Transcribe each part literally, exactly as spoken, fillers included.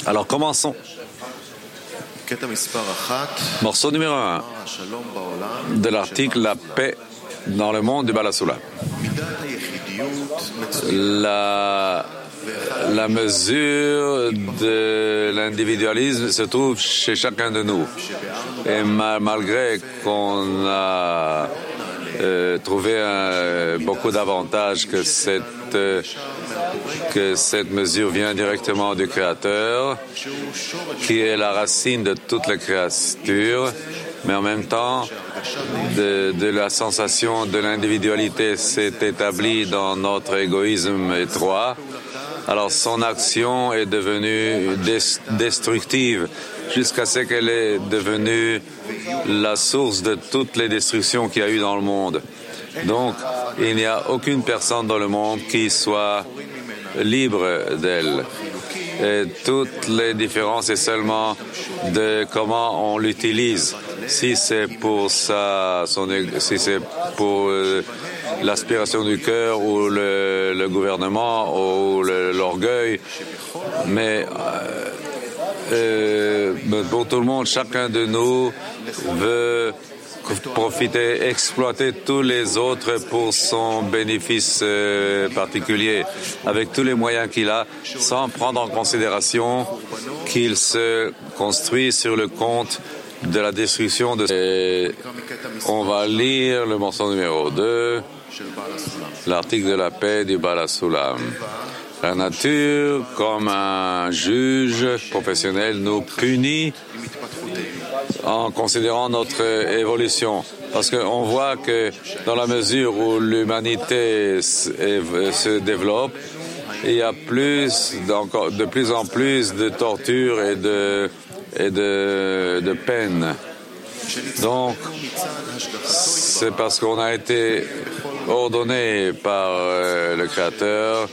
Alors commençons. Morceau numéro un de l'article La paix dans le monde du Baal HaSulam. La, la mesure de l'individualisme se trouve chez chacun de nous. Et ma, malgré qu'on a euh, trouvé un, beaucoup d'avantages que cette euh, que cette mesure vient directement du Créateur, qui est la racine de toutes les créatures, mais en même temps, de, de la sensation de l'individualité s'est établie dans notre égoïsme étroit. Alors son action est devenue des, destructive jusqu'à ce qu'elle est devenue la source de toutes les destructions qu'il y a eu dans le monde. Donc, il n'y a aucune personne dans le monde qui soit libre d'elle. Et toutes les différences, c'est seulement de comment on l'utilise. Si c'est pour ça, son, si c'est pour euh, l'aspiration du cœur ou le, le gouvernement ou le, l'orgueil, mais euh, euh, pour tout le monde, chacun de nous veut profiter, exploiter tous les autres pour son bénéfice euh, particulier, avec tous les moyens qu'il a, sans prendre en considération qu'il se construit sur le compte de la destruction de... Et on va lire le morceau numéro deux, l'article de la paix du Baal HaSulam. La nature, comme un juge professionnel, nous punit en considérant notre évolution. Parce qu'on voit que dans la mesure où l'humanité se développe, il y a plus, de plus en plus de torture et de, et de, de peine. Donc, c'est parce qu'on a été ordonné par euh, le Créateur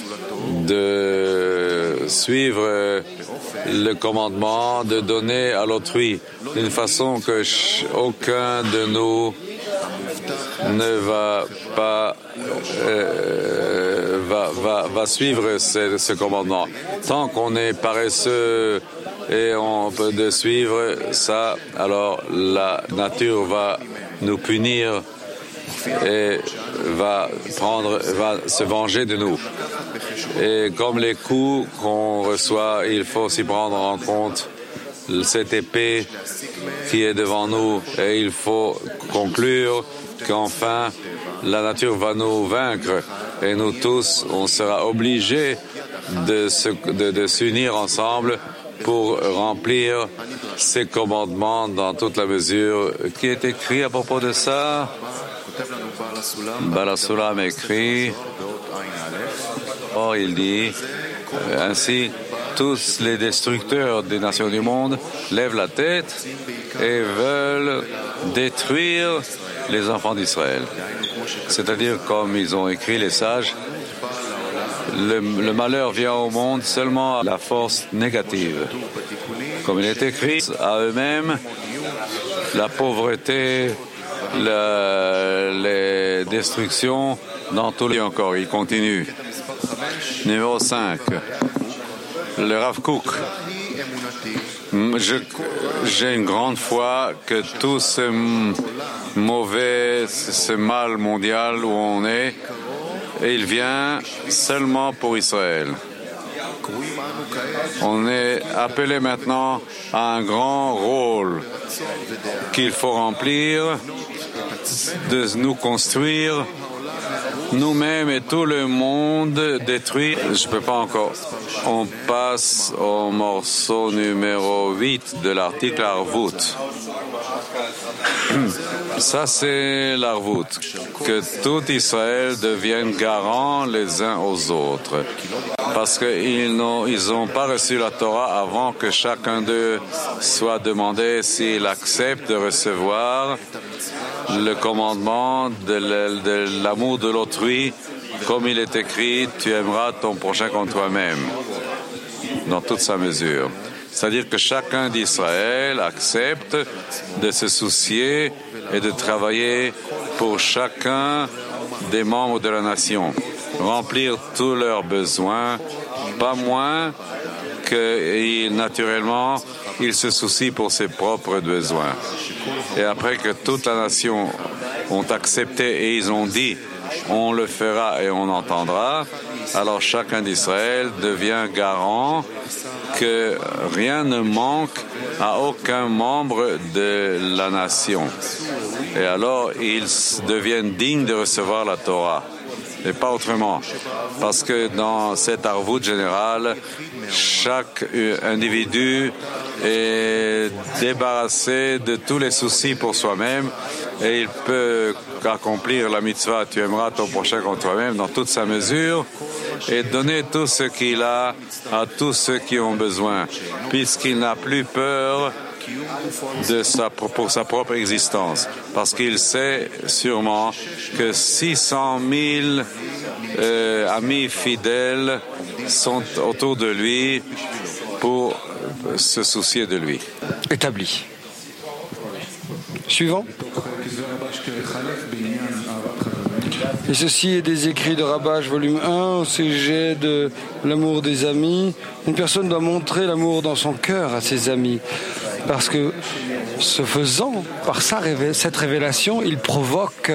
de suivre le commandement de donner à l'autrui d'une façon que aucun de nous ne va pas euh, va, va, va suivre ce, ce commandement. Tant qu'on est paresseux et on peut de suivre ça, alors la nature va nous punir et va prendre, va se venger de nous. Et comme les coups qu'on reçoit, il faut aussi prendre en compte cette épée qui est devant nous, et il faut conclure qu'enfin la nature va nous vaincre et nous tous, on sera obligés de, se, de, de s'unir ensemble pour remplir ces commandements dans toute la mesure qui est écrit à propos de ça. Baal HaSulam écrit, or il dit, ainsi tous les destructeurs des nations du monde lèvent la tête et veulent détruire les enfants d'Israël. C'est-à-dire, comme ils ont écrit les sages, le, le malheur vient au monde seulement à la force négative. Comme il est écrit, à eux-mêmes, la pauvreté, la, les destructions, dans tous les encore. Il continue. Numéro cinq. Le Rav Kook. Je, j'ai une grande foi que tout ce mauvais, ce mal mondial où on est, il vient seulement pour Israël. On est appelé maintenant à un grand rôle qu'il faut remplir, de nous construire nous-mêmes et tout le monde détruit. Je ne peux pas encore. On passe au morceau numéro huit de l'article Arvut. Ça, c'est l'Arvut. Que tout Israël devienne garant les uns aux autres. Parce qu'ils n'ont, ils n'ont pas reçu la Torah avant que chacun d'eux soit demandé s'il accepte de recevoir le commandement de, de l'amour de l'autrui, comme il est écrit, tu aimeras ton prochain comme toi-même, dans toute sa mesure. C'est-à-dire que chacun d'Israël accepte de se soucier et de travailler pour chacun des membres de la nation, remplir tous leurs besoins, pas moins que naturellement, il se soucie pour ses propres besoins. Et après que toute la nation ont accepté et ils ont dit on le fera et on entendra, alors chacun d'Israël devient garant que rien ne manque à aucun membre de la nation. Et alors ils deviennent dignes de recevoir la Torah. Et pas autrement. Parce que dans cette arvout générale, chaque individu est débarrassé de tous les soucis pour soi-même et il peut accomplir la mitzvah, tu aimeras ton prochain comme toi-même dans toute sa mesure et donner tout ce qu'il a à tous ceux qui ont besoin, puisqu'il n'a plus peur de sa, pour sa propre existence, parce qu'il sait sûrement que six cent mille euh, amis fidèles sont autour de lui pour se soucier de lui. Établi. Suivant. Et ceci est des écrits de Rabbach, volume un, au sujet de l'amour des amis. Une personne doit montrer l'amour dans son cœur à ses amis. Parce que, ce faisant, par sa révé- cette révélation, il provoque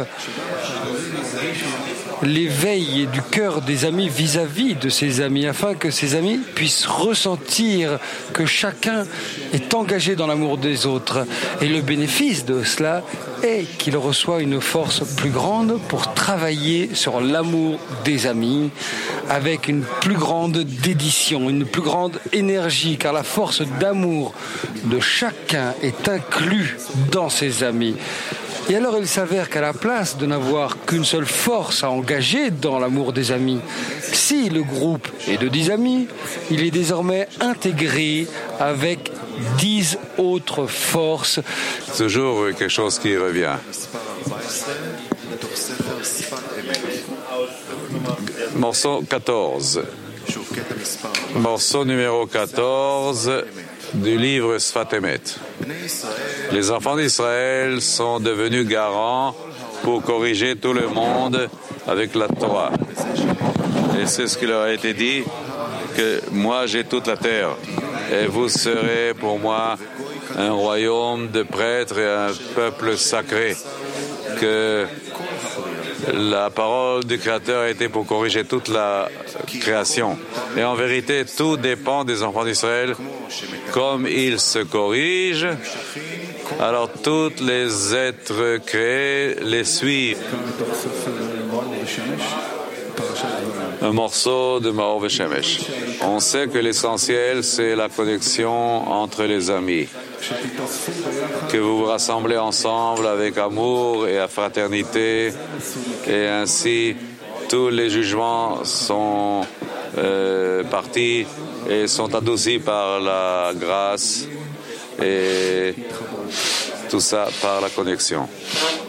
l'éveil du cœur des amis vis-à-vis de ses amis, afin que ses amis puissent ressentir que chacun est engagé dans l'amour des autres. Et le bénéfice de cela est qu'il reçoit une force plus grande pour travailler sur l'amour des amis avec une plus grande dédition, une plus grande énergie, car la force d'amour de chacun est inclue dans ses amis. Et alors il s'avère qu'à la place de n'avoir qu'une seule force à engager dans l'amour des amis, si le groupe est de dix amis, il est désormais intégré avec dix autres forces. Toujours quelque chose qui revient. Morceau quatorze. Morceau numéro quatorze du livre Sfat Emet. Les enfants d'Israël sont devenus garants pour corriger tout le monde avec la Torah. Et c'est ce qui leur a été dit, que moi j'ai toute la terre et vous serez pour moi un royaume de prêtres et un peuple sacré. Que la parole du Créateur a été pour corriger toute la création. Et en vérité, tout dépend des enfants d'Israël. Comme ils se corrigent, alors tous les êtres créés les suivent. Un morceau de Maor Veshemesh. On sait que l'essentiel, c'est la connexion entre les amis. Que vous vous rassemblez ensemble avec amour et à fraternité, et ainsi tous les jugements sont euh, partis et sont adoucis par la grâce, et tout ça par la connexion.